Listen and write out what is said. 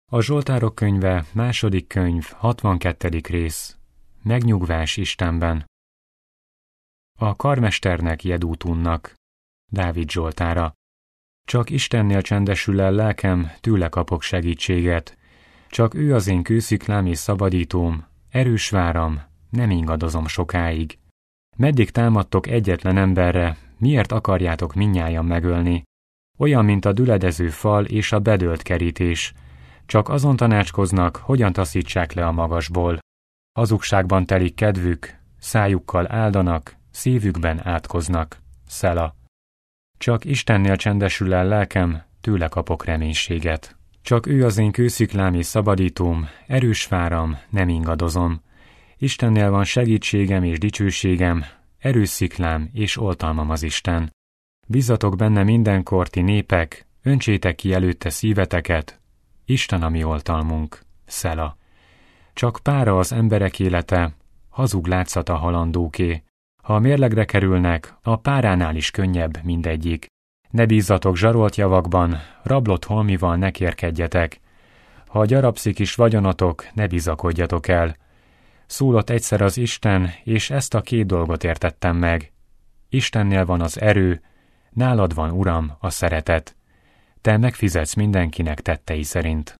A Zsoltárok könyve, 2. könyv, 62. rész. Megnyugvás Istenben. A karmesternek Jedútunnak. Dávid Zsoltára. Csak Istennél csendesül el lelkem, tőle kapok segítséget. Csak ő az én kősziklám és szabadítóm, erős váram, nem ingadozom sokáig. Meddig támadtok egyetlen emberre, miért akarjátok mindnyájan megölni? Olyan, mint a düledező fal és a bedölt kerítés. Csak azon tanácskoznak, hogyan taszítsák le a magasból. Hazugságban telik kedvük, szájukkal áldanak, szívükben átkoznak. Szela. Csak Istennél csendesül el lelkem, tőle kapok reménységet. Csak ő az én kősziklám és szabadítóm, erős váram, nem ingadozom. Istennél van segítségem és dicsőségem, erős sziklám és oltalmam az Isten. Bízzatok benne mindenkor, ti népek, öntsétek ki előtte szíveteket, Isten a mi oltalmunk. Szela. Csak pára az emberek élete, hazug látszata halandóké. Ha a mérlegre kerülnek, a páránál is könnyebb mindegyik. Ne bízzatok zsarolt javakban, rablott holmival ne kérkedjetek. Ha gyarapszik is vagyonotok, ne bizakodjatok el. Szólott egyszer az Isten, és ezt a 2 dolgot értettem meg. Istennél van az erő, nálad van, Uram, a szeretet. Te megfizetsz mindenkinek tettei szerint.